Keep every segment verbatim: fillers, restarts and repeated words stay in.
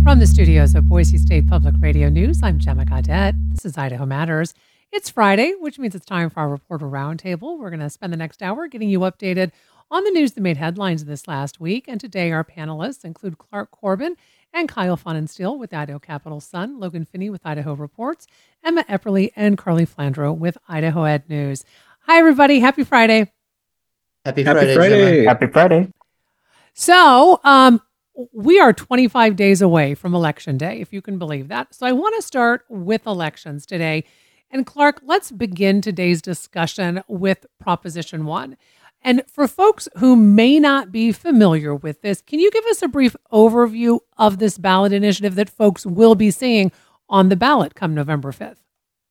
From the studios of Boise State Public Radio News, I'm Gemma Gaudette. This is Idaho Matters. It's Friday, which means it's time for our Reporter Roundtable. We're going to spend the next hour getting you updated on the news that made headlines this last week. And today our panelists include Clark Corbin and Kyle Funensteel with Idaho Capital Sun, Logan Finney with Idaho Reports, Emma Epperly and Carly Flandreau with Idaho Ed News. Hi, everybody. Happy Friday. Happy Happy Friday, Friday. Gemma. Happy Friday. So, um, we are twenty-five days away from Election Day, if you can believe that. So I want to start with elections today. And Clark, let's begin today's discussion with Proposition one. And for folks who may not be familiar with this, can you give us a brief overview of this ballot initiative that folks will be seeing on the ballot come November fifth?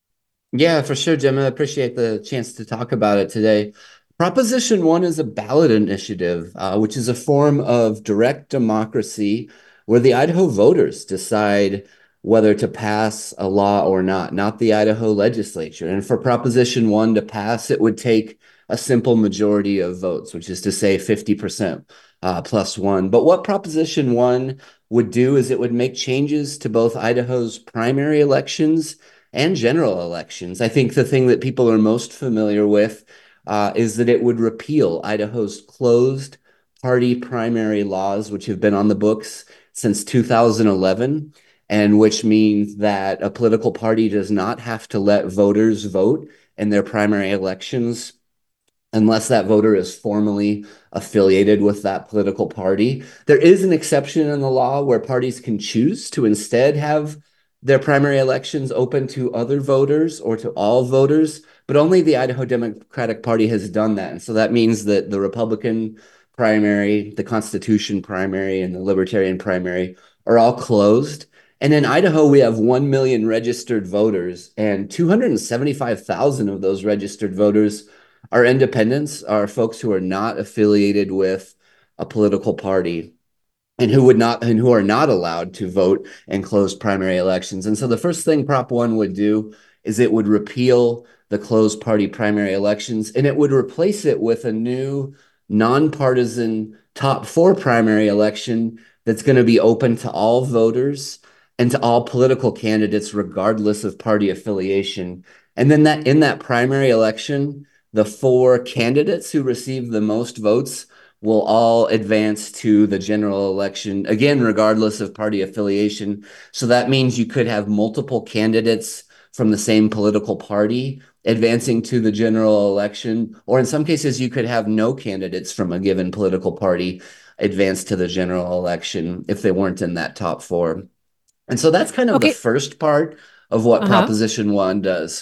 Yeah, for sure, Gemma. I appreciate the chance to talk about it today. Proposition one is a ballot initiative, uh, which is a form of direct democracy where the Idaho voters decide whether to pass a law or not, not the Idaho legislature. And for Proposition one to pass, it would take a simple majority of votes, which is to say fifty percent uh, plus one. But what Proposition one would do is it would make changes to both Idaho's primary elections and general elections. I think the thing that people are most familiar with Uh, is that it would repeal Idaho's closed party primary laws, which have been on the books since two thousand eleven, and which means that a political party does not have to let voters vote in their primary elections unless that voter is formally affiliated with that political party. There is an exception in the law where parties can choose to instead have their primary elections open to other voters or to all voters, but only the Idaho Democratic Party has done that. And so that means that the Republican primary, the Constitution primary, and the Libertarian primary are all closed. And in Idaho, we have one million registered voters, and two hundred seventy-five thousand of those registered voters are independents, are folks who are not affiliated with a political party, and who would not and who are not allowed to vote in closed primary elections. And so the first thing Prop one would do is it would repeal the closed party primary elections, and it would replace it with a new nonpartisan top four primary election that's going to be open to all voters and to all political candidates, regardless of party affiliation. And then that in that primary election, the four candidates who receive the most votes will all advance to the general election, again, regardless of party affiliation. So that means you could have multiple candidates from the same political party advancing to the general election, or in some cases, you could have no candidates from a given political party advance to the general election if they weren't in that top four. And so that's kind of okay. the first part of what uh-huh. Proposition one does.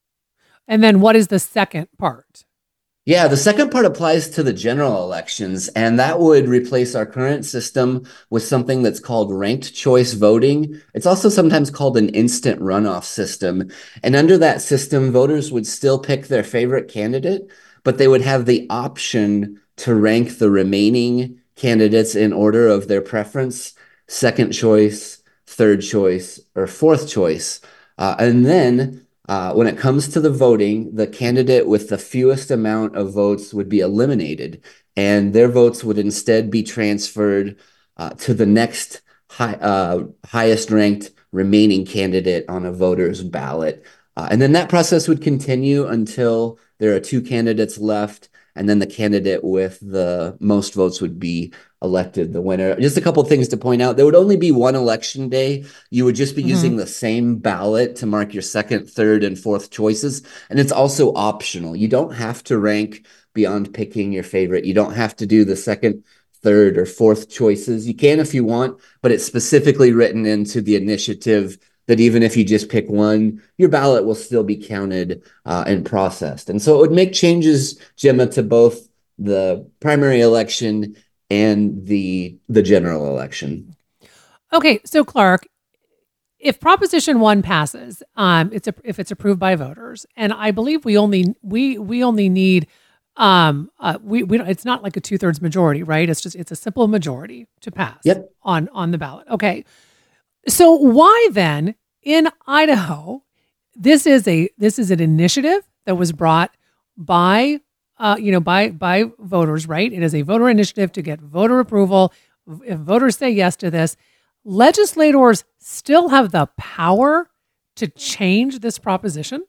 And then what is the second part? Yeah, the second part applies to the general elections, and that would replace our current system with something that's called ranked choice voting. It's also sometimes called an instant runoff system. And under that system, voters would still pick their favorite candidate, but they would have the option to rank the remaining candidates in order of their preference, second choice, third choice, or fourth choice. Uh, and then Uh, when it comes to the voting, the candidate with the fewest amount of votes would be eliminated, and their votes would instead be transferred uh, to the next high, uh, highest ranked remaining candidate on a voter's ballot. Uh, and then that process would continue until there are two candidates left, and then the candidate with the most votes would be elected the winner. Just a couple of things to point out. There would only be one election day. You would just be mm-hmm. using the same ballot to mark your second, third, and fourth choices. And it's also optional. You don't have to rank beyond picking your favorite. You don't have to do the second, third, or fourth choices. You can if you want, but it's specifically written into the initiative that even if you just pick one, your ballot will still be counted uh, and processed. And so it would make changes, Gemma, to both the primary election and the the general election. Okay, so Clark, if Proposition One passes, um, it's a, if it's approved by voters, and I believe we only we we only need um uh, we we don't, it's not like a two thirds majority, right? It's just it's a simple majority to pass yep. on on the ballot. Okay, so why then in Idaho, this is a this is an initiative that was brought by uh you know by by voters, right? It is a voter initiative to get voter approval. If voters say yes to this, legislators still have the power to change this proposition?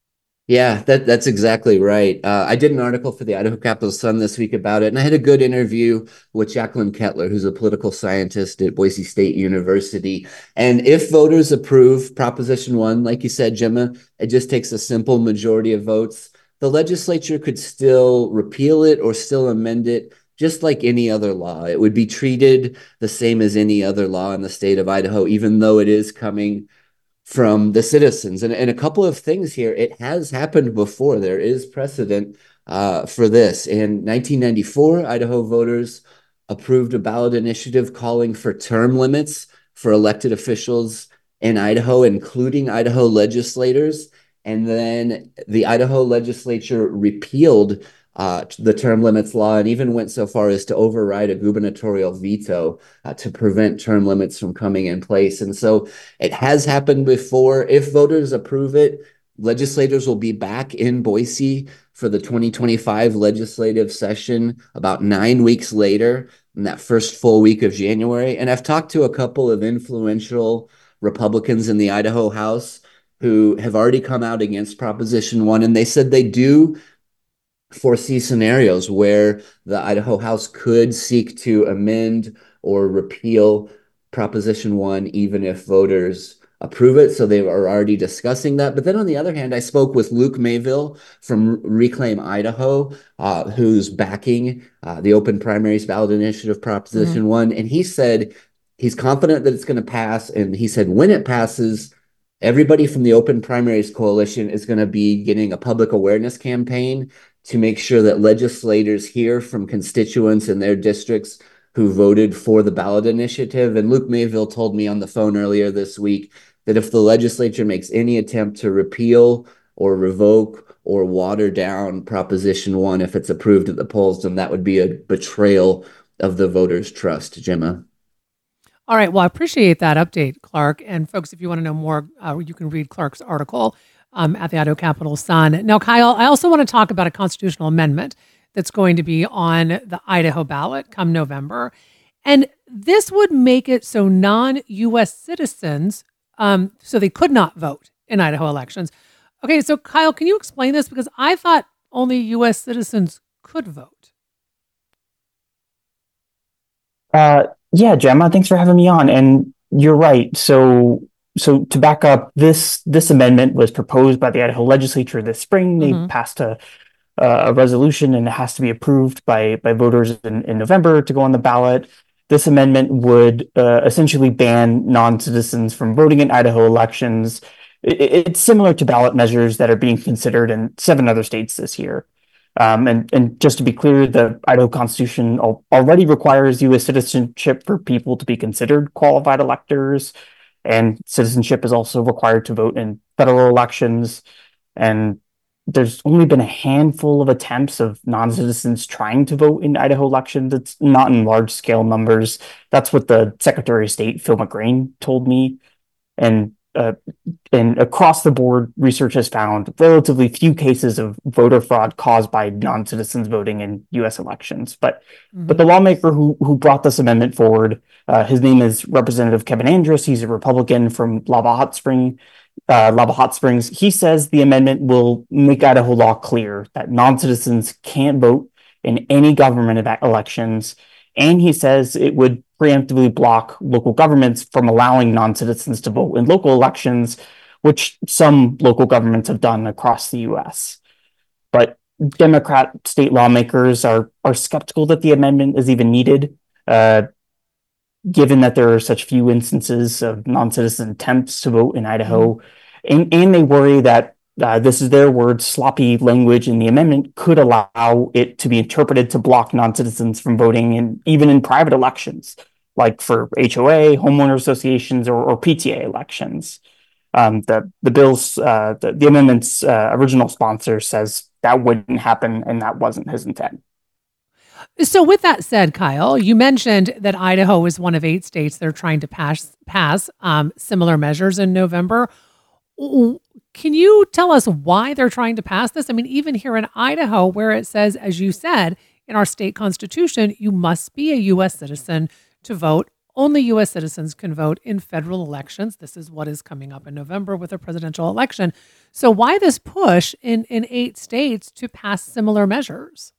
Yeah, that that's exactly right. Uh, I did an article for the Idaho Capital Sun this week about it, and I had a good interview with Jacqueline Kettler, who's a political scientist at Boise State University. And if voters approve Proposition One, like you said, Gemma, it just takes a simple majority of votes. The legislature could still repeal it or still amend it, just like any other law. It would be treated the same as any other law in the state of Idaho, even though it is coming from the citizens. And, and a couple of things here. It has happened before. There is precedent uh, for this. In nineteen ninety-four, Idaho voters approved a ballot initiative calling for term limits for elected officials in Idaho, including Idaho legislators. And then the Idaho legislature repealed uh, the term limits law and even went so far as to override a gubernatorial veto uh, to prevent term limits from coming in place. And so it has happened before. If voters approve it, legislators will be back in Boise for the twenty twenty-five legislative session about nine weeks later, in that first full week of January. And I've talked to a couple of influential Republicans in the Idaho House who have already come out against Proposition One, and they said they do foresee scenarios where the Idaho House could seek to amend or repeal Proposition One, even if voters approve it. So they are already discussing that. But then on the other hand, I spoke with Luke Mayville from Reclaim Idaho, uh, who's backing uh, the open primaries ballot initiative Proposition mm-hmm. One. And he said he's confident that it's going to pass. And he said when it passes, everybody from the Open Primaries Coalition is going to be getting a public awareness campaign to make sure that legislators hear from constituents in their districts who voted for the ballot initiative. And Luke Mayville told me on the phone earlier this week that if the legislature makes any attempt to repeal or revoke or water down Proposition One, if it's approved at the polls, then that would be a betrayal of the voters' trust, Gemma. All right. Well, I appreciate that update, Clark. And folks, if you want to know more, uh, you can read Clark's article um, at the Idaho Capital Sun. Now, Kyle, I also want to talk about a constitutional amendment that's going to be on the Idaho ballot come November. And this would make it so non-U S citizens, um, so they could not vote in Idaho elections. Okay, so Kyle, can you explain this? Because I thought only U S citizens could vote. Uh, yeah, Gemma, thanks for having me on. And you're right. So, so to back up, this this amendment was proposed by the Idaho legislature this spring. They mm-hmm. passed a a resolution, and it has to be approved by by voters in, in November to go on the ballot. This amendment would uh, essentially ban non-citizens from voting in Idaho elections. It, it's similar to ballot measures that are being considered in seven other states this year. Um, and, and just to be clear, the Idaho Constitution al- already requires U S citizenship for people to be considered qualified electors, and citizenship is also required to vote in federal elections. And there's only been a handful of attempts of non-citizens trying to vote in Idaho elections. It's not in large-scale numbers. That's what the Secretary of State, Phil McGrain, told me. And Uh, and across the board, research has found relatively few cases of voter fraud caused by non-citizens voting in U S elections. But mm-hmm. but the lawmaker who who brought this amendment forward, uh, his name is Representative Kevin Andrus. He's a Republican from Lava Hot Spring, uh, Lava Hot Springs. He says the amendment will make Idaho law clear that non-citizens can't vote in any government elections. And he says it would preemptively block local governments from allowing non-citizens to vote in local elections, which some local governments have done across the U S. But Democrat state lawmakers are are skeptical that the amendment is even needed, uh, given that there are such few instances of non-citizen attempts to vote in Idaho. Mm-hmm. And, and they worry that Uh, this is their word, sloppy language in the amendment could allow it to be interpreted to block non-citizens from voting in even in private elections, like for H O A, homeowner associations, or, or P T A elections. Um, the the bill's uh, the, the amendment's uh, original sponsor says that wouldn't happen, and that wasn't his intent. So with that said, Kyle, you mentioned that Idaho is one of eight states that are trying to pass pass um, similar measures in November. Can you tell us why they're trying to pass this? I mean, even here in Idaho, where it says, as you said, in our state constitution, you must be a U S citizen to vote, only U S citizens can vote in federal elections. This is what is coming up in November with a presidential election. So why this push in, in eight states to pass similar measures?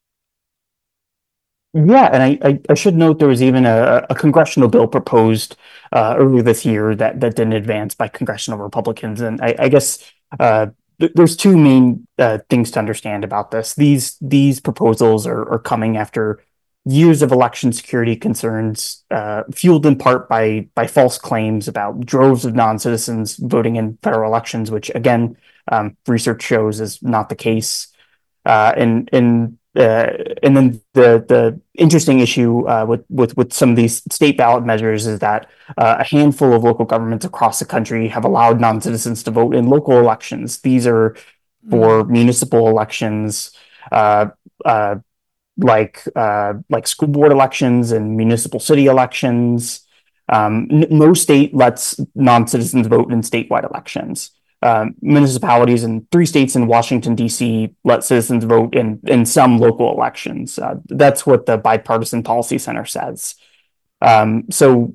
Yeah, and I, I, I should note there was even a, a congressional bill proposed uh, earlier this year that, that didn't advance by congressional Republicans. And I, I guess uh, th- there's two main uh, things to understand about this. These these proposals are, are coming after years of election security concerns, uh, fueled in part by by false claims about droves of non-citizens voting in federal elections, which again, um, research shows is not the case. Uh, and and uh, and then the the interesting issue uh, with with with some of these state ballot measures is that uh, a handful of local governments across the country have allowed non-citizens to vote in local elections. These are for mm. municipal elections, uh, uh, like uh, like school board elections and municipal city elections. Um, n- no state lets non-citizens vote in statewide elections. Um, municipalities in three states in Washington, D C let citizens vote in, in some local elections. Uh, that's what the Bipartisan Policy Center says. Um, so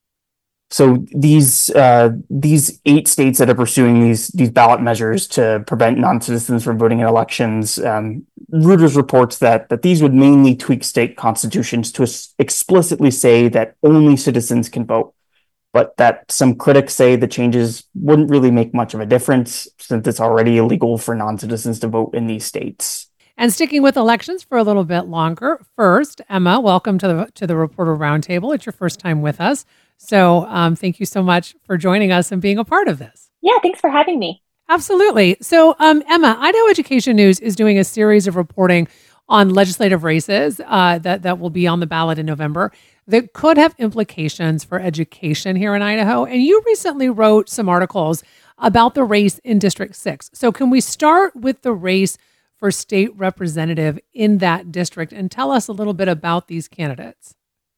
so these uh, these eight states that are pursuing these these ballot measures to prevent non-citizens from voting in elections, um, Reuters reports that that these would mainly tweak state constitutions to explicitly say that only citizens can vote, but that some critics say the changes wouldn't really make much of a difference since it's already illegal for non-citizens to vote in these states. And sticking with elections for a little bit longer, first, Emma, welcome to the to the Reporter Roundtable. It's your first time with us. So um, thank you so much for joining us and being a part of this. Yeah, thanks for having me. Absolutely. So um, Emma, Idaho Education News is doing a series of reporting on legislative races uh, that, that will be on the ballot in November that could have implications for education here in Idaho. And you recently wrote some articles about the race in District six. So can we start with the race for state representative in that district and tell us a little bit about these candidates?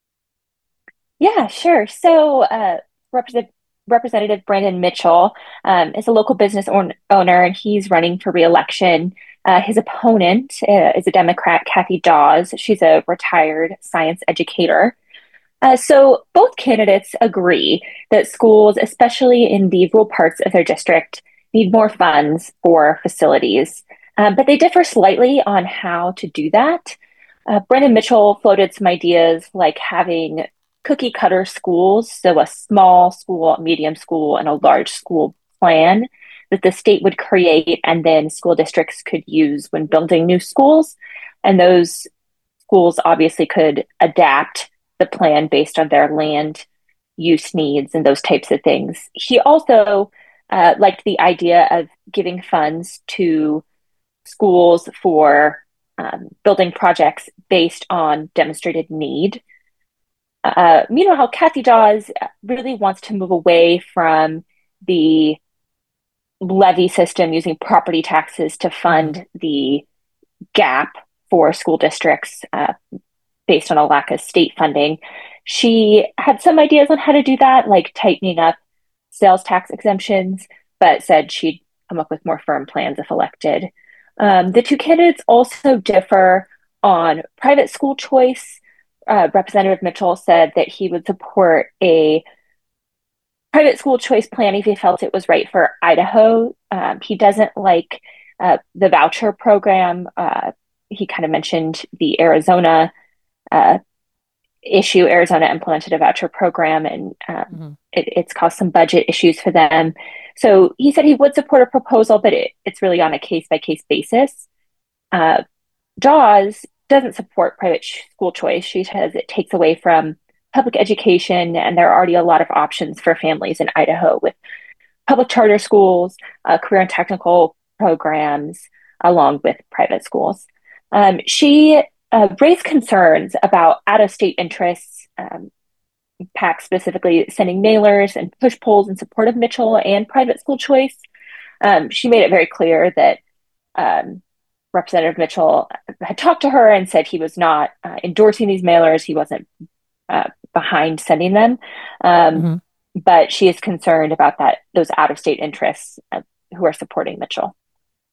Yeah, sure. So uh, Represent- Representative Brandon Mitchell um, is a local business own- owner, and he's running for re-election. Uh, his opponent uh, is a Democrat, Kathy Dawes. She's a retired science educator. Uh, so both candidates agree that schools, especially in the rural parts of their district, need more funds for facilities. Um, but they differ slightly on how to do that. Uh, Brandon Mitchell floated some ideas like having cookie cutter schools, so a small school, a medium school, and a large school plan that the state would create and then school districts could use when building new schools. And those schools obviously could adapt the plan based on their land use needs and those types of things. He also uh, liked the idea of giving funds to schools for um, building projects based on demonstrated need. Uh, meanwhile, Kathy Dawes really wants to move away from the levy system using property taxes to fund the gap for school districts uh, based on a lack of state funding. She had some ideas on how to do that, like tightening up sales tax exemptions, but said she'd come up with more firm plans if elected. Um, the two candidates also differ on private school choice. Uh, Representative Mitchell said that he would support a private school choice plan if he felt it was right for Idaho. Um, he doesn't like uh, the voucher program. Uh, he kind of mentioned the Arizona uh, issue. Arizona implemented a voucher program, and um, mm-hmm. it, it's caused some budget issues for them. So he said he would support a proposal, but it, it's really on a case-by-case basis. Uh, Dawes doesn't support private school choice. She says it takes away from public education, and there are already a lot of options for families in Idaho with public charter schools, uh, career and technical programs, along with private schools. Um, she uh, raised concerns about out-of-state interests, um, PAC specifically sending mailers and push polls in support of Mitchell and private school choice. Um, she made it very clear that um, Representative Mitchell had talked to her and said he was not uh, endorsing these mailers. He wasn't uh, behind sending them. Um, mm-hmm. But she is concerned about that those out-of-state interests uh, who are supporting Mitchell.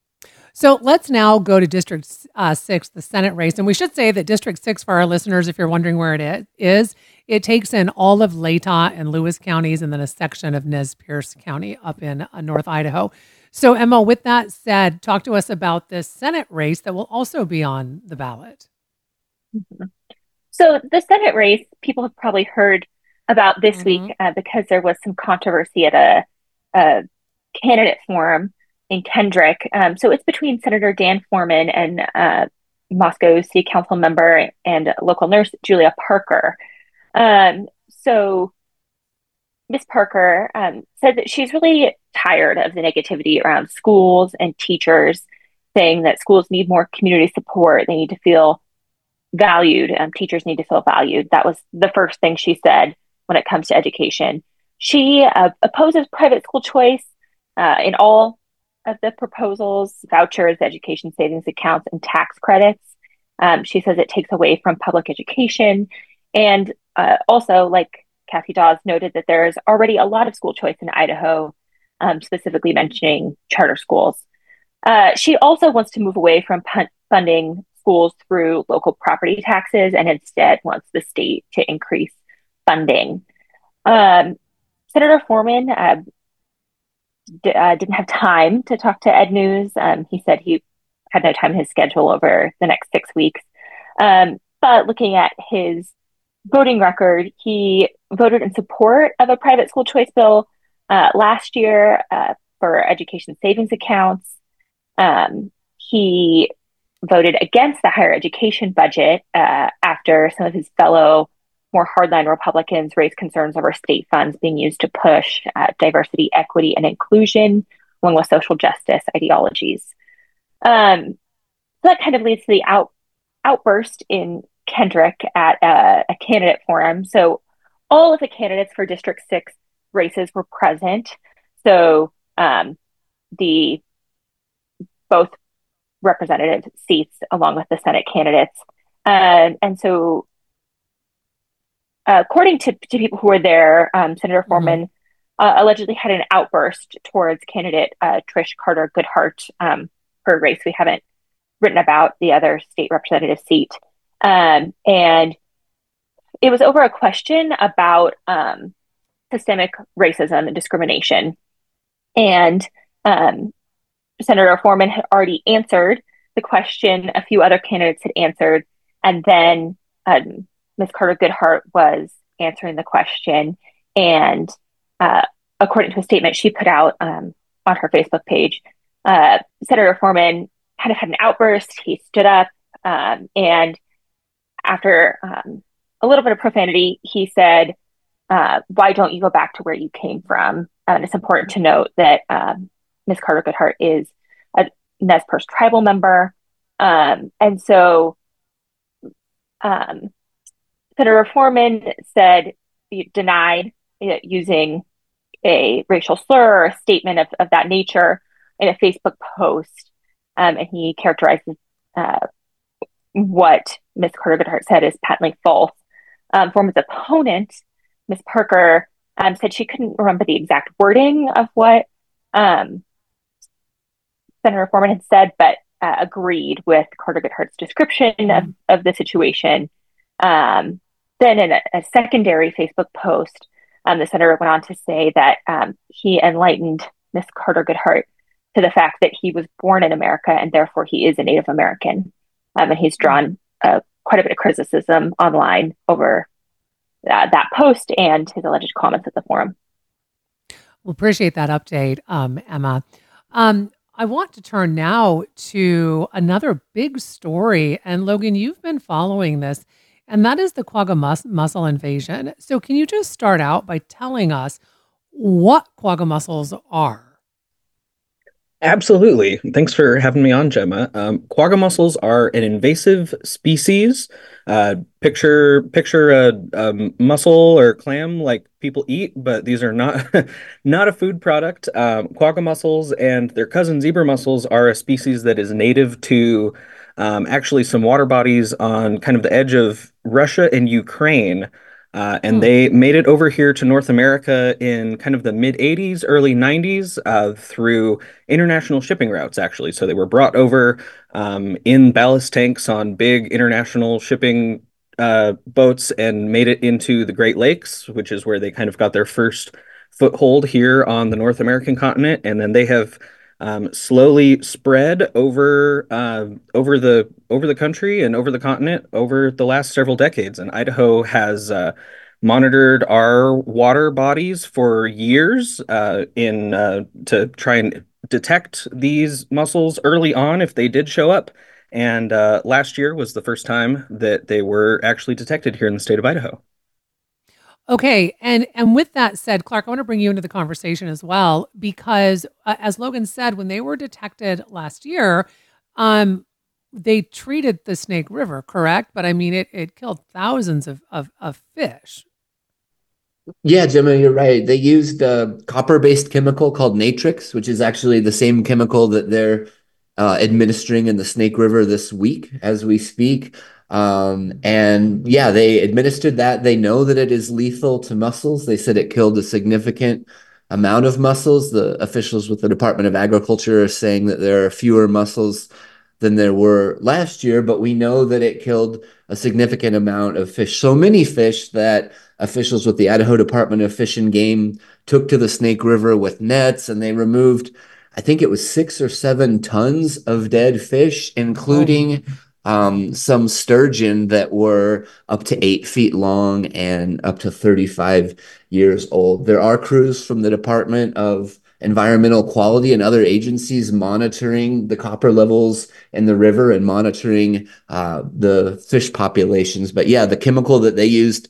So let's now go to District uh, six, the Senate race. And we should say that District six, for our listeners, if you're wondering where it is, it takes in all of Latah and Lewis counties and then a section of Nez Perce County up in uh, North Idaho. So Emma, with that said, talk to us about this Senate race that will also be on the ballot. Mm-hmm. So the Senate race, people have probably heard about this mm-hmm. week uh, because there was some controversy at a, a candidate forum in Kendrick. Um, so it's between Senator Dan Foreman and uh, Moscow City Council member and local nurse Julia Parker. Um, so Miz Parker um, said that she's really tired of the negativity around schools and teachers, saying that schools need more community support. They need to feel valued. Um, teachers need to feel valued. That was the first thing she said when it comes to education. She uh, opposes private school choice uh, in all of the proposals, vouchers, education savings accounts, and tax credits. Um, she says it takes away from public education. And uh, also, like Kathy Dawes noted, that there is already a lot of school choice in Idaho, um, specifically mentioning charter schools. Uh, she also wants to move away from p- funding schools through local property taxes and instead wants the state to increase funding. Um, Senator Foreman uh, d- uh, didn't have time to talk to Ed News. Um, he said he had no time in his schedule over the next six weeks. Um, but looking at his voting record, he voted in support of a private school choice bill uh, last year uh, for education savings accounts. Um, he voted against the higher education budget uh, after some of his fellow more hardline Republicans raised concerns over state funds being used to push uh, diversity, equity, and inclusion, along with social justice ideologies. Um, so that kind of leads to the out, outburst in Kendrick at a, a candidate forum. So all of the candidates for District six races were present. So um, the both representative seats along with the Senate candidates. Um, and so uh, according to, to people who were there, um, Senator Foreman mm-hmm. uh, allegedly had an outburst towards candidate uh, Trish Carter Goodhart um, for a race we haven't written about, the other state representative seat. Um, and it was over a question about um, systemic racism and discrimination. And um, Senator Foreman had already answered the question. A few other candidates had answered. And then um, Miz Carter Goodhart was answering the question. And uh, according to a statement she put out um, on her Facebook page, uh, Senator Foreman kind of had an outburst. He stood up um, and after um, a little bit of profanity, he said, uh, why don't you go back to where you came from? And it's important to note that um, Miz Carter Goodhart is a Nez Perce tribal member. Um, and so um, Senator Foreman said, he denied uh, using a racial slur or a statement of, of that nature in a Facebook post. Um, and he characterizes uh, what Miz Carter Goodhart said is patently false. Um, Foreman's opponent, Miz Parker, um, said she couldn't remember the exact wording of what um, Senator Foreman had said, but uh, agreed with Carter Goodhart's description of, of the situation. Um, then in a, a secondary Facebook post, um, the senator went on to say that um, he enlightened Miz Carter Goodhart to the fact that he was born in America and therefore he is a Native American. Um, and he's drawn uh, quite a bit of criticism online over uh, that post and his alleged comments at the forum. Well, appreciate that update, um, Emma. Um, I want to turn now to another big story. And Logan, you've been following this, and that is the quagga mus- mussel invasion. So can you just start out by telling us what quagga mussels are? Absolutely. Thanks for having me on, Gemma. Um, quagga mussels are an invasive species. Uh, picture picture a, a mussel or clam like people eat, but these are not not a food product. Um, quagga mussels and their cousin zebra mussels are a species that is native to um, actually some water bodies on kind of the edge of Russia and Ukraine. Uh, and Hmm. they made it over here to North America in kind of the mid eighties, early nineties, uh, through international shipping routes, actually. So they were brought over um, in ballast tanks on big international shipping uh, boats and made it into the Great Lakes, which is where they kind of got their first foothold here on the North American continent. And then they have um, slowly spread over uh, over the over the country and over the continent over the last several decades. And Idaho has uh, monitored our water bodies for years uh, in uh, to try and detect these mussels early on if they did show up. And uh, last year was the first time that they were actually detected here in the state of Idaho. Okay, and and with that said, Clark, I want to bring you into the conversation as well because, uh, as Logan said, when they were detected last year, um, they treated the Snake River, correct? But I mean, it it killed thousands of of, of fish. Yeah, Gemma, you're right. They used a copper-based chemical called Natrix, which is actually the same chemical that they're uh, administering in the Snake River this week as we speak. Um, and yeah, they administered that. They know that it is lethal to mussels. They said it killed a significant amount of mussels. The officials with the Department of Agriculture are saying that there are fewer mussels than there were last year, but we know that it killed a significant amount of fish. So many fish that officials with the Idaho Department of Fish and Game took to the Snake River with nets, and they removed, I think it was six or seven tons of dead fish, including um, some sturgeon that were up to eight feet long and up to thirty-five years old. There are crews from the Department of Environmental Quality and other agencies monitoring the copper levels in the river and monitoring uh, the fish populations. But yeah, the chemical that they used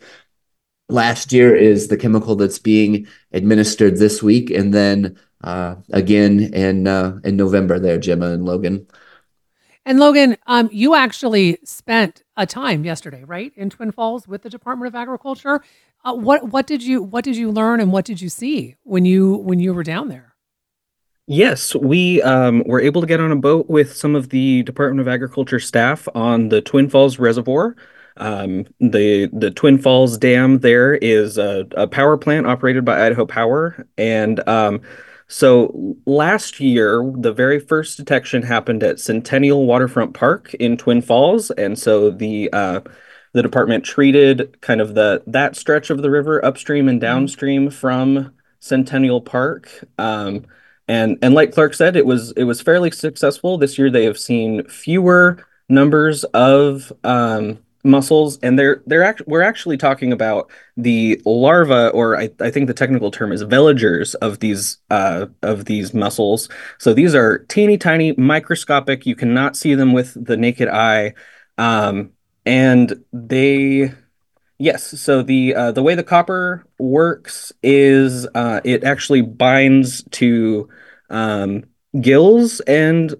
last year is the chemical that's being administered this week, and then uh, again in uh, in November there, Gemma and Logan. And Logan, um, you actually spent a time yesterday, right, in Twin Falls with the Department of Agriculture. Uh, what what did you what did you learn and what did you see when you when you were down there? Yes, we um, were able to get on a boat with some of the Department of Agriculture staff on the Twin Falls Reservoir. Um, the the Twin Falls Dam there is a, a power plant operated by Idaho Power, and um, so last year the very first detection happened at Centennial Waterfront Park in Twin Falls, and so the uh, the department treated kind of the that stretch of the river upstream and downstream from Centennial Park. Um, and and like Clark said, it was it was fairly successful. This year they have seen fewer numbers of um, mussels, and they're they're act we're actually talking about the larva, or I, I think the technical term is veligers of these uh, of these mussels. So these are teeny tiny, microscopic. You cannot see them with the naked eye, um, and they. Yes, so the uh, the way the copper works is uh, it actually binds to um, gills and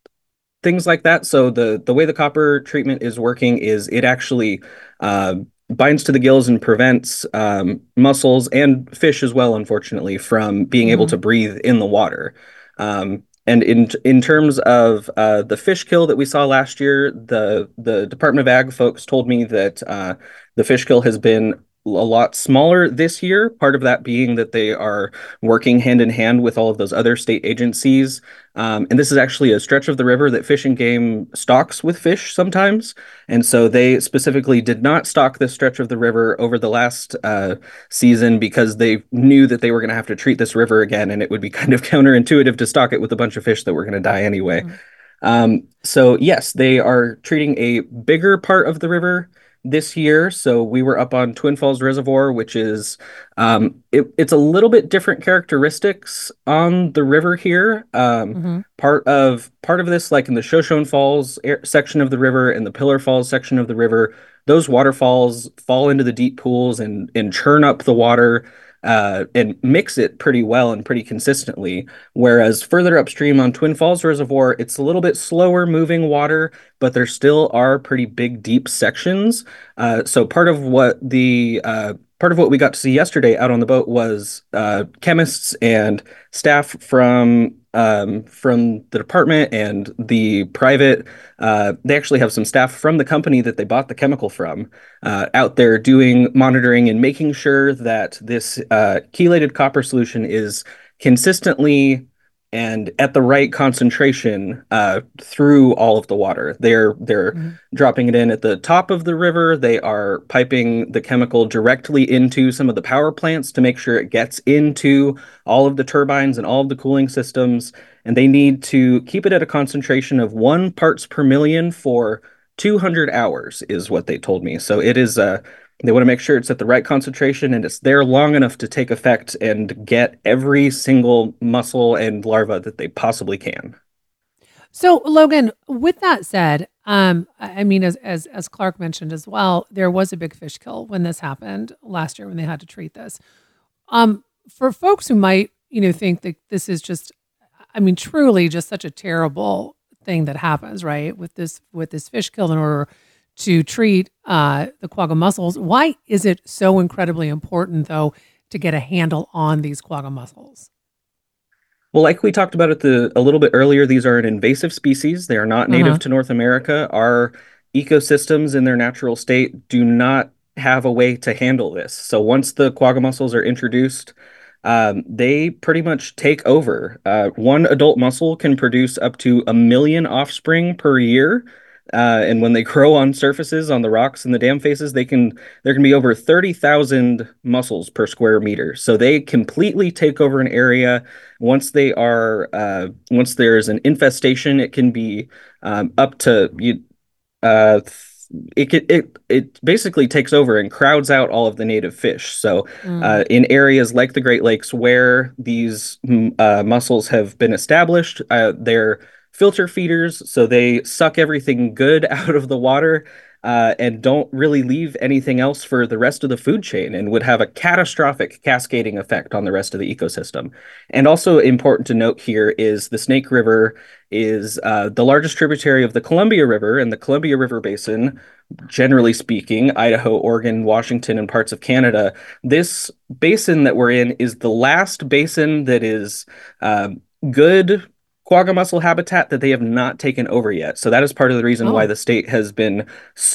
things like that. So the the way the copper treatment is working is it actually uh, binds to the gills and prevents um, mussels and fish as well, unfortunately, from being able to breathe in the water. Um, and in in terms of uh, the fish kill that we saw last year, the the Department of Ag folks told me that uh, the fish kill has been a lot smaller this year. Part of that being that they are working hand in hand with all of those other state agencies. Um, and this is actually a stretch of the river that Fish and Game stocks with fish sometimes. And so they specifically did not stock this stretch of the river over the last uh, season because they knew that they were going to have to treat this river again. And it would be kind of counterintuitive to stock it with a bunch of fish that were going to die anyway. Mm-hmm. Um, so yes, they are treating a bigger part of the river this year. So we were up on Twin Falls Reservoir, which is um, it, it's a little bit different characteristics on the river here. Um, mm-hmm. Part of part of this, like in the Shoshone Falls air, section of the river and the Pillar Falls section of the river, those waterfalls fall into the deep pools and and churn up the water. Uh, and mix it pretty well and pretty consistently. Whereas further upstream on Twin Falls Reservoir, it's a little bit slower moving water, but there still are pretty big, deep sections. Uh, so part of what the uh, part part of what we got to see yesterday out on the boat was uh, chemists and staff from um, from the department and the private. Uh, they actually have some staff from the company that they bought the chemical from uh, out there doing monitoring and making sure that this uh, chelated copper solution is consistently and at the right concentration uh, through all of the water. They're they're mm-hmm. dropping it in at the top of the river. They are piping the chemical directly into some of the power plants to make sure it gets into all of the turbines and all of the cooling systems. And they need to keep it at a concentration of one parts per million for two hundred hours is what they told me. So it is a They want to make sure it's at the right concentration and it's there long enough to take effect and get every single mussel and larva that they possibly can. So, Logan, with that said, um, I mean, as, as as Clark mentioned as well, there was a big fish kill when this happened last year when they had to treat this. Um, for folks who might, you know, think that this is just, I mean, truly just such a terrible thing that happens, right? With this with this fish kill in order to treat uh, the quagga mussels. Why is it so incredibly important, though, to get a handle on these quagga mussels? Well, like we talked about it the, a little bit earlier, these are an invasive species. They are not native uh-huh. to North America. Our ecosystems in their natural state do not have a way to handle this. So once the quagga mussels are introduced, um, they pretty much take over. Uh, one adult mussel can produce up to a million offspring per year. Uh, and when they grow on surfaces, on the rocks and the dam faces, they can there can be over thirty thousand mussels per square meter. So they completely take over an area. Once they are, uh, once there's an infestation, it can be um, up to you. Uh, it it it basically takes over and crowds out all of the native fish. So mm. uh, in areas like the Great Lakes where these uh, mussels have been established, uh, they're filter feeders, so they suck everything good out of the water uh, and don't really leave anything else for the rest of the food chain and would have a catastrophic cascading effect on the rest of the ecosystem. And also important to note here is the Snake River is uh, the largest tributary of the Columbia River, and the Columbia River Basin, generally speaking, Idaho, Oregon, Washington, and parts of Canada, this basin that we're in is the last basin that is uh, good quagga mussel habitat that they have not taken over yet. So that is part of the reason oh. why the state has been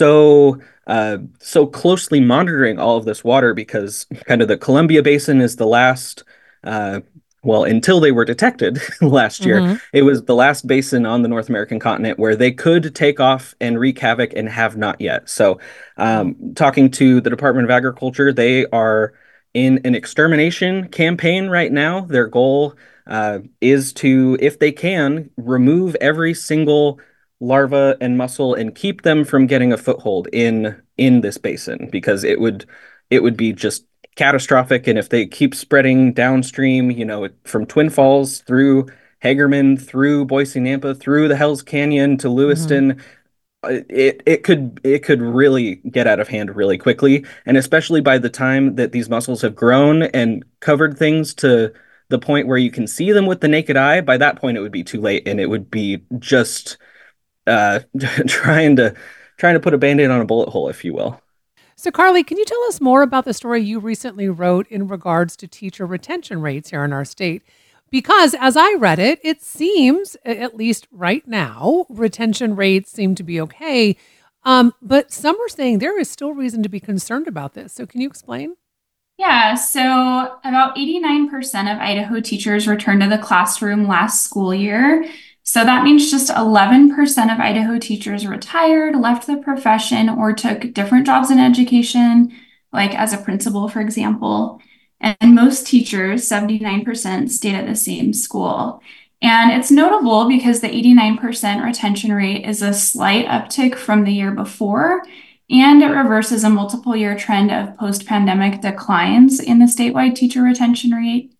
so uh, so closely monitoring all of this water, because kind of the Columbia Basin is the last, uh, well, until they were detected last year, mm-hmm. it was the last basin on the North American continent where they could take off and wreak havoc and have not yet. So um, oh. talking to the Department of Agriculture, they are in an extermination campaign right now. Their goal Uh, is to, if they can, remove every single larva and mussel and keep them from getting a foothold in in this basin, because it would it would be just catastrophic. And if they keep spreading downstream, you know, from Twin Falls through Hagerman, through Boise Nampa, through the Hells Canyon to Lewiston, mm-hmm. it it could it could really get out of hand really quickly. And especially by the time that these mussels have grown and covered things to the point where you can see them with the naked eye, by that point it would be too late, and it would be just uh, trying to trying to put a Band-Aid on a bullet hole, if you will. So, Carly, can you tell us more about the story you recently wrote in regards to teacher retention rates here in our state? Because as I read it, it seems, at least right now, retention rates seem to be okay, um, but some are saying there is still reason to be concerned about this. So can you explain? Yeah, so about eighty-nine percent of Idaho teachers returned to the classroom last school year. So that means just eleven percent of Idaho teachers retired, left the profession, or took different jobs in education, like as a principal, for example. And most teachers, seventy-nine percent, stayed at the same school. And it's notable because the eighty-nine percent retention rate is a slight uptick from the year before, and it reverses a multiple year trend of post-pandemic declines in the statewide teacher retention rate.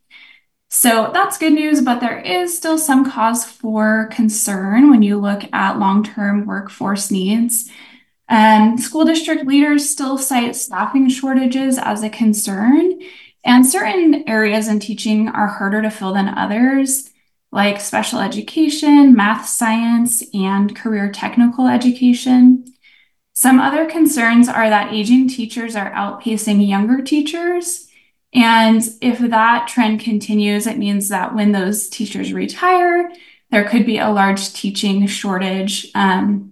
So that's good news, but there is still some cause for concern when you look at long-term workforce needs. Um, school district leaders still cite staffing shortages as a concern, and certain areas in teaching are harder to fill than others, like special education, math, science, and career technical education. Some other concerns are that aging teachers are outpacing younger teachers. And if that trend continues, it means that when those teachers retire, there could be a large teaching shortage. Um,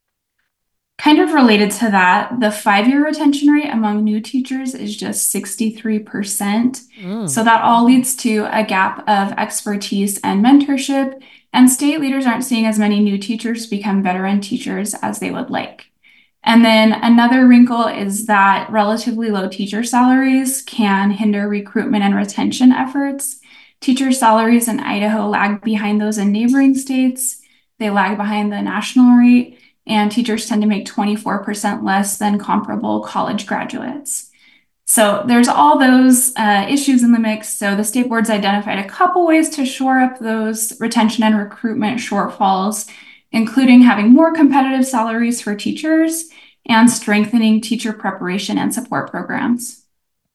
kind of related to that, the five-year retention rate among new teachers is just sixty-three percent. Mm. So that all leads to a gap of expertise and mentorship, and state leaders aren't seeing as many new teachers become veteran teachers as they would like. And then another wrinkle is that relatively low teacher salaries can hinder recruitment and retention efforts. Teacher salaries in Idaho lag behind those in neighboring states. They lag behind the national rate, and teachers tend to make twenty-four percent less than comparable college graduates. So there's all those uh, issues in the mix. So the state board's identified a couple ways to shore up those retention and recruitment shortfalls, including having more competitive salaries for teachers and strengthening teacher preparation and support programs.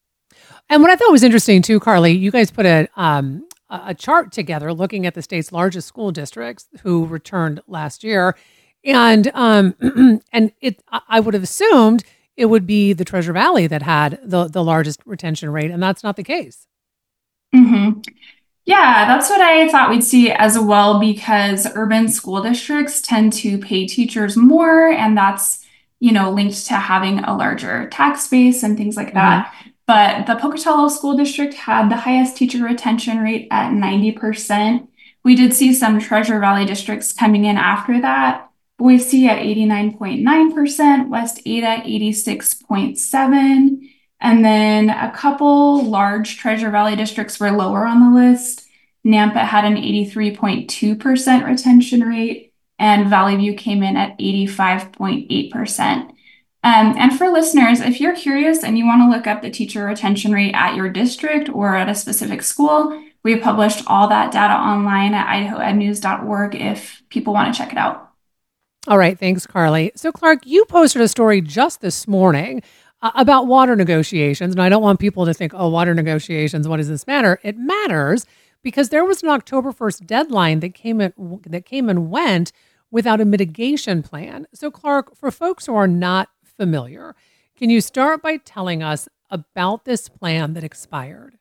And what I thought was interesting too, Carly, you guys put a um, a chart together looking at the state's largest school districts who returned last year, and um, and it I would have assumed it would be the Treasure Valley that had the the largest retention rate, and that's not the case. Mm-hmm. Yeah, that's what I thought we'd see as well, because urban school districts tend to pay teachers more, and that's, you know, linked to having a larger tax base and things like that. Mm-hmm. But the Pocatello School District had the highest teacher retention rate at ninety percent. We did see some Treasure Valley districts coming in after that. Boise at eighty-nine point nine percent, West Ada eighty-six point seven percent. And then a couple large Treasure Valley districts were lower on the list. Nampa had an eighty-three point two percent retention rate, and Valley View came in at eighty-five point eight percent. Um, and for listeners, if you're curious and you want to look up the teacher retention rate at your district or at a specific school, we published all that data online at idaho ed news dot org if people want to check it out. All right, thanks, Carly. So Clark, you posted a story just this morning Uh, about water negotiations. And I don't want people to think, oh, water negotiations, what does this matter? It matters because there was an October first deadline that came in, that came and went without a mitigation plan. So Clark, for folks who are not familiar, can you start by telling us about this plan that expired?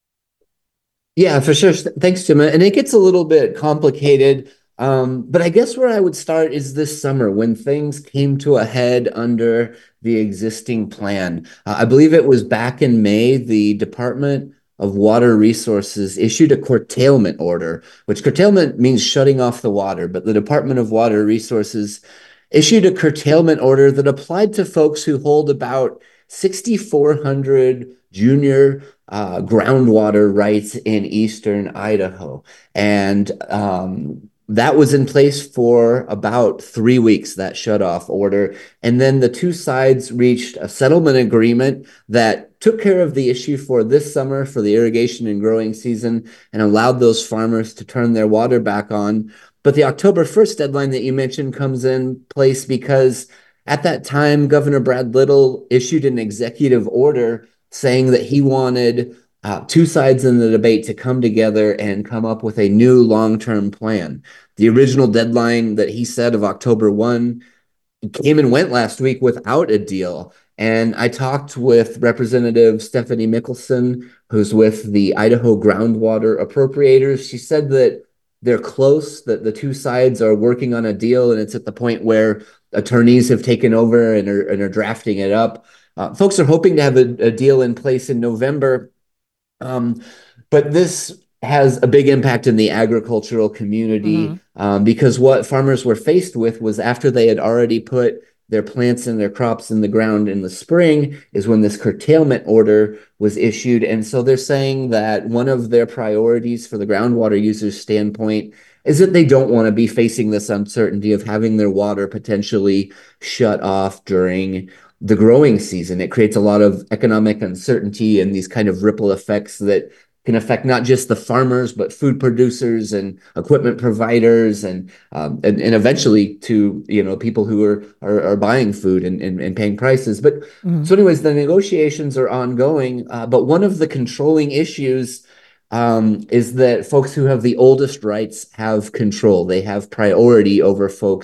Yeah, for sure. Thanks, Gemma. And it gets a little bit complicated. Um, but I guess where I would start is this summer when things came to a head under the existing plan. Uh, I believe it was back in May, the Department of Water Resources issued a curtailment order, which curtailment means shutting off the water, but the Department of Water Resources issued a curtailment order that applied to folks who hold about six thousand four hundred junior uh, groundwater rights in eastern Idaho. And um, that was in place for about three weeks, that shut-off order. And then the two sides reached a settlement agreement that took care of the issue for this summer for the irrigation and growing season and allowed those farmers to turn their water back on. But the October first deadline that you mentioned comes in place because at that time, Governor Brad Little issued an executive order saying that he wanted Uh, two sides in the debate to come together and come up with a new long-term plan. The original deadline that he said of October first came and went last week without a deal. And I talked with Representative Stephanie Mickelson, who's with the Idaho Groundwater Appropriators. She said that they're close, that the two sides are working on a deal, and it's at the point where attorneys have taken over and are, and are drafting it up. Uh, folks are hoping to have a, a deal in place in November. Um, but this has a big impact in the agricultural community mm-hmm. um, because what farmers were faced with was after they had already put their plants and their crops in the ground in the spring is when this curtailment order was issued. And so they're saying that one of their priorities for the groundwater users' standpoint is that they don't want to be facing this uncertainty of having their water potentially shut off during the growing season. It creates a lot of economic uncertainty and these kind of ripple effects that can affect not just the farmers, but food producers and equipment providers and um, and, and eventually to, you know, people who are are, are buying food and, and, and paying prices. But mm-hmm. so anyways, the negotiations are ongoing. Uh, but one of the controlling issues um, is that folks who have the oldest rights have control. They have priority over folks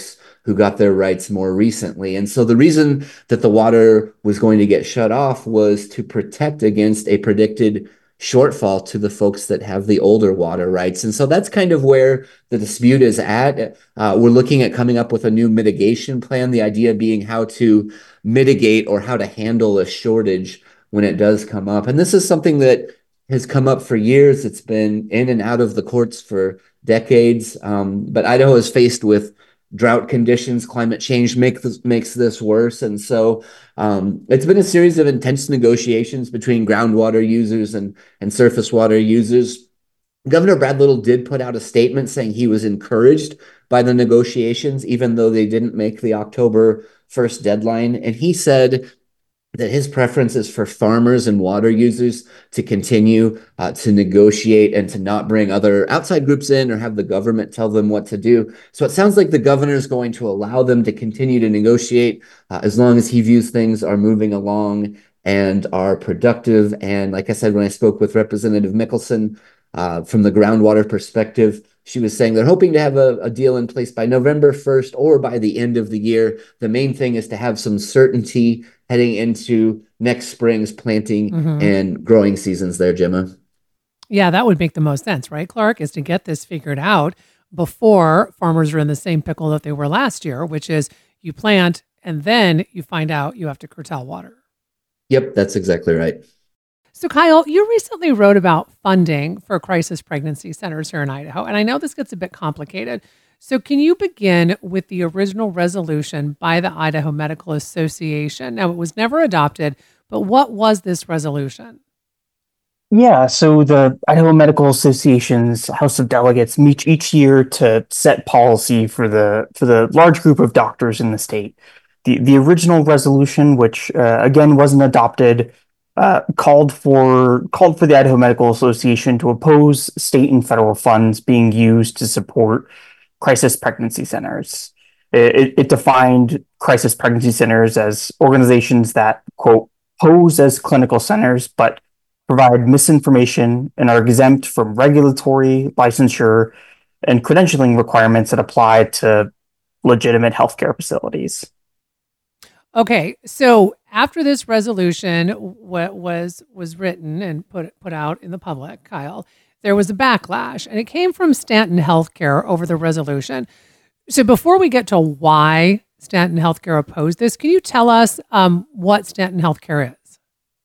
who got their rights more recently. And so the reason that the water was going to get shut off was to protect against a predicted shortfall to the folks that have the older water rights. And so that's kind of where the dispute is at. Uh, we're looking at coming up with a new mitigation plan, the idea being how to mitigate or how to handle a shortage when it does come up. And this is something that has come up for years. It's been in and out of the courts for decades. Um, but Idaho is faced with drought conditions. Climate change make this, makes this worse. And so um, it's been a series of intense negotiations between groundwater users and, and surface water users. Governor Brad Little did put out a statement saying he was encouraged by the negotiations, even though they didn't make the October first deadline. And he said that his preference is for farmers and water users to continue uh, to negotiate and to not bring other outside groups in or have the government tell them what to do. So it sounds like the governor is going to allow them to continue to negotiate uh, as long as he views things are moving along and are productive. And like I said, when I spoke with Representative Mickelson uh, from the groundwater perspective, she was saying they're hoping to have a, a deal in place by November first or by the end of the year. The main thing is to have some certainty heading into next spring's planting mm-hmm. and growing seasons there, Gemma. Yeah, that would make the most sense, right, Clark, is to get this figured out before farmers are in the same pickle that they were last year, which is you plant and then you find out you have to curtail water. Yep, that's exactly right. So, Kyle, you recently wrote about funding for crisis pregnancy centers here in Idaho, and I know this gets a bit complicated. So can you begin with the original resolution by the Idaho Medical Association? Now, it was never adopted, but what was this resolution? Yeah, so the Idaho Medical Association's House of Delegates meet each year to set policy for the for the large group of doctors in the state. The the original resolution, which uh, again wasn't adopted, uh, called for called for the Idaho Medical Association to oppose state and federal funds being used to support crisis pregnancy centers. It, it defined crisis pregnancy centers as organizations that, quote, pose as clinical centers, but provide misinformation and are exempt from regulatory, licensure, and credentialing requirements that apply to legitimate healthcare facilities. Okay, so after this resolution what was was written and put put out in the public, Kyle, there was a backlash, and it came from Stanton Healthcare over the resolution. So before we get to why Stanton Healthcare opposed this, can you tell us um, what Stanton Healthcare is?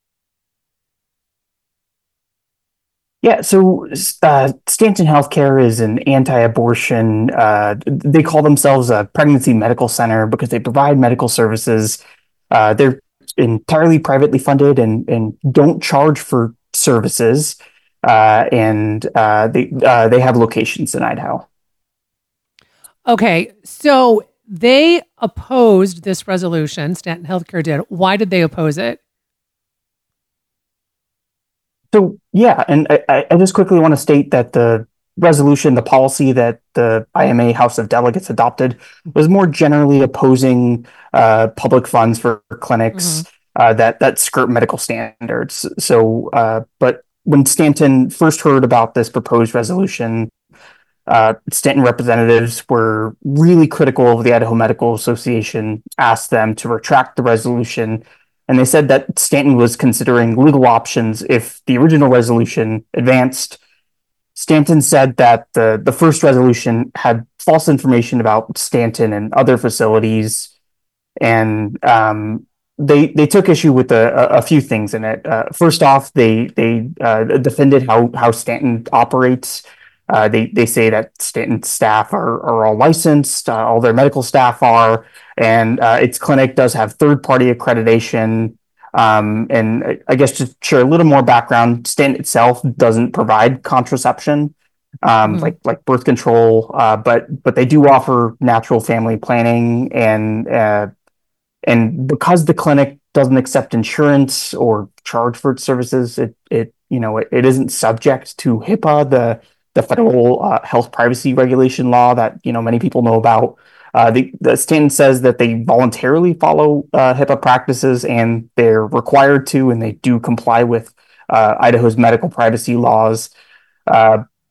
Yeah, so uh, Stanton Healthcare is an anti-abortion, uh, they call themselves a pregnancy medical center because they provide medical services. Uh, they're entirely privately funded and, and don't charge for services. Uh, and uh, they uh, they have locations in Idaho. Okay, so they opposed this resolution. Stanton Healthcare did. Why did they oppose it? So yeah, and I, I just quickly want to state that the resolution, the policy that the I M A House of Delegates adopted, was more generally opposing uh, public funds for clinics mm-hmm. uh, that that skirt medical standards. So, uh, but. When Stanton first heard about this proposed resolution, uh, Stanton representatives were really critical of the Idaho Medical Association, asked them to retract the resolution, and they said that Stanton was considering legal options if the original resolution advanced. Stanton said that the, the first resolution had false information about Stanton and other facilities, and um, They they took issue with a, a few things in it. Uh, first off, they they uh, defended how how Stanton operates. Uh, they they say that Stanton staff are, are all licensed, uh, all their medical staff are, and uh, its clinic does have third party accreditation. Um, and I guess to share a little more background, Stanton itself doesn't provide contraception, um, mm-hmm. like like birth control, uh, but but they do offer natural family planning and. Uh, And because the clinic doesn't accept insurance or charge for its services, it it you know it, it isn't subject to HIPAA, the the federal uh, health privacy regulation law that you know many people know about. Uh, the, the Stanton says that they voluntarily follow uh, HIPAA practices and they're required to, and they do comply with uh, Idaho's medical privacy laws. Uh,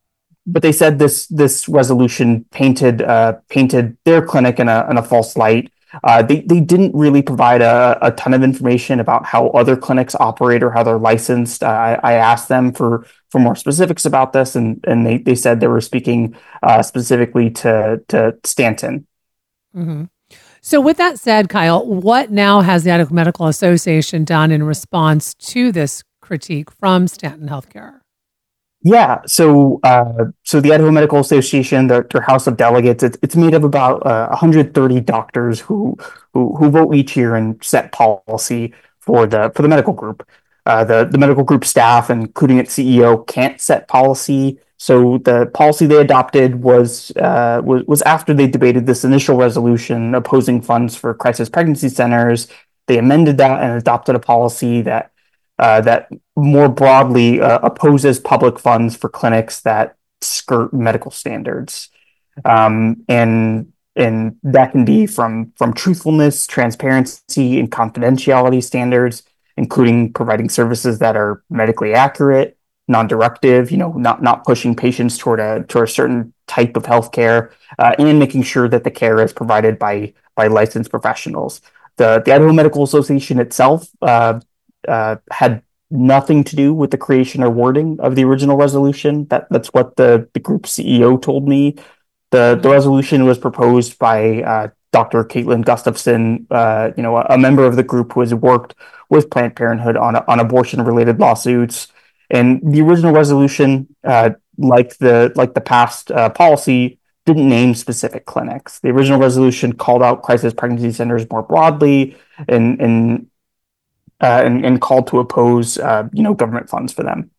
but they said this this resolution painted uh, painted their clinic in a in a false light. Uh, they they didn't really provide a, a ton of information about how other clinics operate or how they're licensed. Uh, I, I asked them for for more specifics about this, and and they, they said they were speaking uh, specifically to to Stanton. Mm-hmm. So with that said, Kyle, what now has the Idaho Medical Association done in response to this critique from Stanton Healthcare? Yeah, so uh, so the Idaho Medical Association, their, their House of Delegates, it's, it's made of about uh, one hundred thirty doctors who, who who vote each year and set policy for the for the medical group. Uh, the the medical group staff, including its C E O, can't set policy. So the policy they adopted was uh, was was after they debated this initial resolution opposing funds for crisis pregnancy centers. They amended that and adopted a policy that. Uh, that more broadly uh, opposes public funds for clinics that skirt medical standards, um, and and that can be from from truthfulness, transparency, and confidentiality standards, including providing services that are medically accurate, non-directive, you know, not not pushing patients toward a toward a certain type of healthcare, uh, and making sure that the care is provided by by licensed professionals. The the Idaho Medical Association itself. Uh, Uh, had nothing to do with the creation or wording of the original resolution. That that's what the, the group C E O told me. The the resolution was proposed by uh, Doctor Caitlin Gustafson, uh, you know, a, a member of the group who has worked with Planned Parenthood on on abortion related lawsuits. And the original resolution, uh, like the like the past uh, policy, didn't name specific clinics. The original resolution called out crisis pregnancy centers more broadly, and and Uh, and, and called to oppose, uh, you know, government funds for them.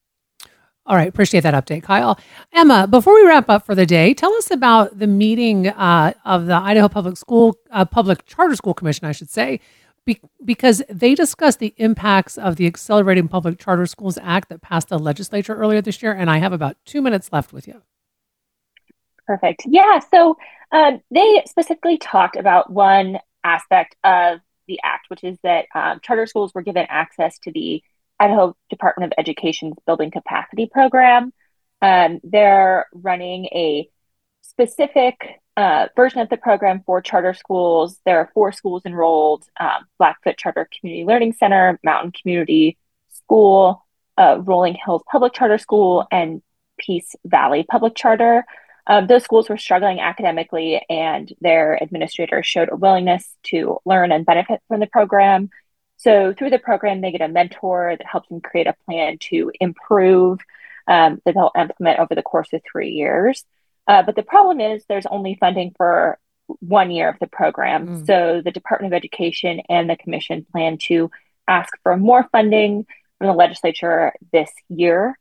All right. Appreciate that update, Kyle. Emma, before we wrap up for the day, tell us about the meeting uh, of the Idaho Public School, uh, Public Charter School Commission, I should say, be- because they discussed the impacts of the Accelerating Public Charter Schools Act that passed the legislature earlier this year. And I have about two minutes left with you. Perfect. Yeah. So um, they specifically talked about one aspect of the act, which is that um, charter schools were given access to the Idaho Department of Education's Building Capacity Program. Um, they're running a specific uh, version of the program for charter schools. There are four schools enrolled: um, Blackfoot Charter Community Learning Center, Mountain Community School, uh, Rolling Hills Public Charter School, and Peace Valley Public Charter. Um, those schools were struggling academically, and their administrators showed a willingness to learn and benefit from the program. So through the program, they get a mentor that helps them create a plan to improve um, that they'll implement over the course of three years. Uh, but the problem is there's only funding for one year of the program. Mm. So the Department of Education and the commission plan to ask for more funding from the legislature this year.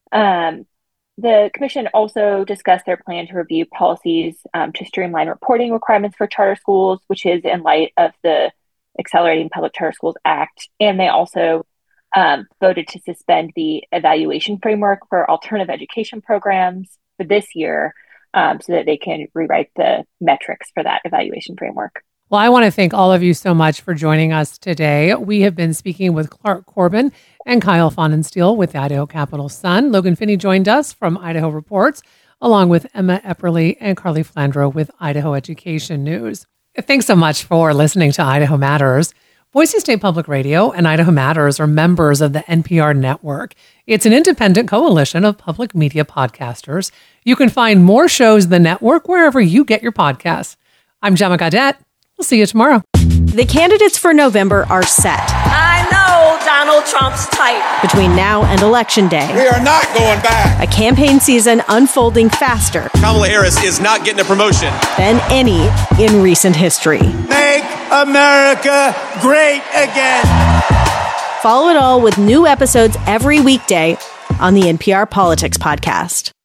Um, The commission also discussed their plan to review policies um, to streamline reporting requirements for charter schools, which is in light of the Accelerating Public Charter Schools Act. And they also um, voted to suspend the evaluation framework for alternative education programs for this year um, so that they can rewrite the metrics for that evaluation framework. Well, I want to thank all of you so much for joining us today. We have been speaking with Clark Corbin and Kyle Pfannenstiel with the Idaho Capital Sun. Logan Finney joined us from Idaho Reports, along with Emma Epperly and Carly Flandro with Idaho Education News. Thanks so much for listening to Idaho Matters. Boise State Public Radio and Idaho Matters are members of the N P R network. It's an independent coalition of public media podcasters. You can find more shows in the network wherever you get your podcasts. I'm Gemma Gaudette. We'll see you tomorrow. The candidates for November are set. I know Donald Trump's type. Between now and Election Day. We are not going back. A campaign season unfolding faster. Kamala Harris is not getting a promotion. Than any in recent history. Make America great again. Follow it all with new episodes every weekday on the N P R Politics Podcast.